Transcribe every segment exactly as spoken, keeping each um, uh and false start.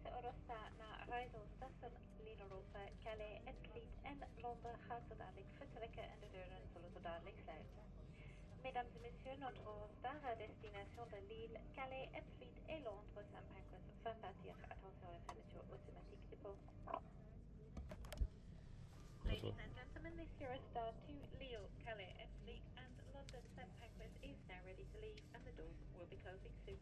Deze Eurostar naar Rijsselstation, Lille-Europa, Calais, Etvliet en Londen gaat zo dadelijk vertrekken en de deuren zullen zo dadelijk sluiten. Mesdames et messieurs, notre Eurostar à destination de Lille, Calais, Etvliet et Londres s'apprête va partir. Attention à la fermeture automatique des portes. Ladies and gentlemen, this Eurostar to Lille, Calais, Etvliet and London Saint Pancras is now ready to leave and the doors will be closing soon.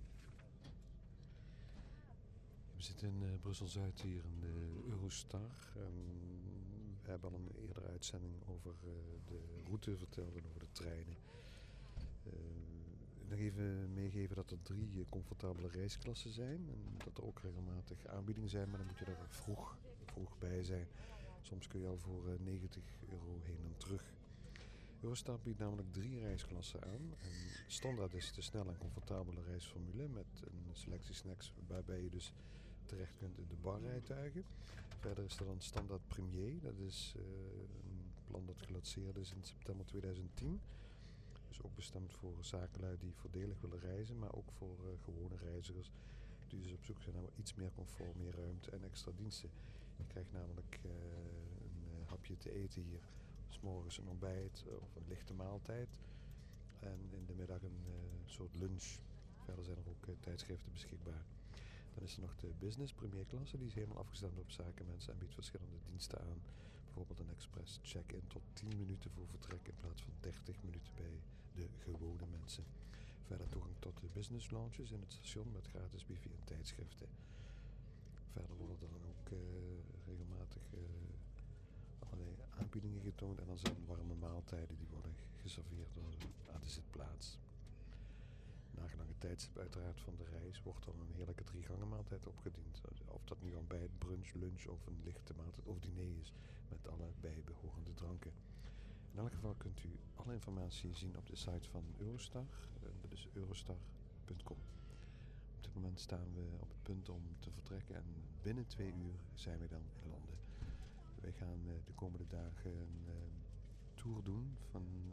We zitten in uh, Brussel-Zuid hier in de Eurostar. Um, we hebben al een eerdere uitzending over uh, de route verteld en over de treinen. Uh, nog even meegeven dat er drie comfortabele reisklassen zijn. En dat er ook regelmatig aanbiedingen zijn, maar dan moet je er vroeg, vroeg bij zijn. Soms kun je al voor uh, negentig euro heen en terug. Eurostar biedt namelijk drie reisklassen aan. En standaard is de snelle en comfortabele reisformule met een selectie snacks waarbij je dus terecht kunt in de barrijtuigen. Verder is er dan standaard premier. Dat is uh, een plan dat gelanceerd is in september tweeduizend tien. Dus ook bestemd voor zakenlui die voordelig willen reizen, maar ook voor uh, gewone reizigers die dus op zoek zijn naar iets meer comfort, meer ruimte en extra diensten. Je krijgt namelijk uh, een uh, hapje te eten hier. 'S morgens een ontbijt of een lichte maaltijd. En in de middag een uh, soort lunch. Verder zijn er ook uh, tijdschriften beschikbaar. Dan is er nog de business premierklasse. Die is helemaal afgestemd op zakenmensen en biedt verschillende diensten aan. Bijvoorbeeld een express check-in tot tien minuten voor vertrek in plaats van dertig minuten bij de gewone mensen. Verder toegang tot de business lounges in het station met gratis wifi en tijdschriften. Verder worden er dan ook uh, regelmatig uh, allerlei aanbiedingen getoond en dan zijn warme maaltijden die worden geserveerd aan de zitplaats. Na gelang het tijdstip uiteraard van de reis wordt dan een heerlijke drie gangen maaltijd opgediend. Of dat nu ontbijt, brunch, lunch of een lichte maaltijd of diner is met alle bijbehorende dranken. In elk geval kunt u alle informatie zien op de site van Eurostar. Dat is eurostar punt com. Op dit moment staan we op het punt om te vertrekken en binnen twee uur zijn we dan in Londen. Wij gaan uh, de komende dagen een uh, tour doen van uh,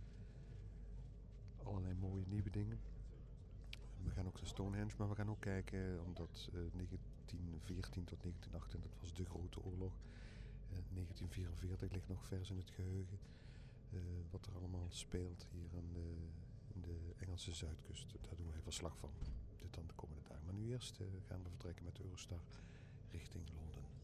allerlei mooie nieuwe dingen. We gaan ook naar Stonehenge, maar we gaan ook kijken, omdat uh, negentien veertien tot negentien achttien, dat was de grote oorlog. Uh, negentien vierenveertig ligt nog vers in het geheugen. Uh, wat er allemaal speelt hier aan de, in de Engelse Zuidkust. Daar doen wij verslag van. Dit dan de komende dagen. Maar nu eerst uh, gaan we vertrekken met de Eurostar richting Londen.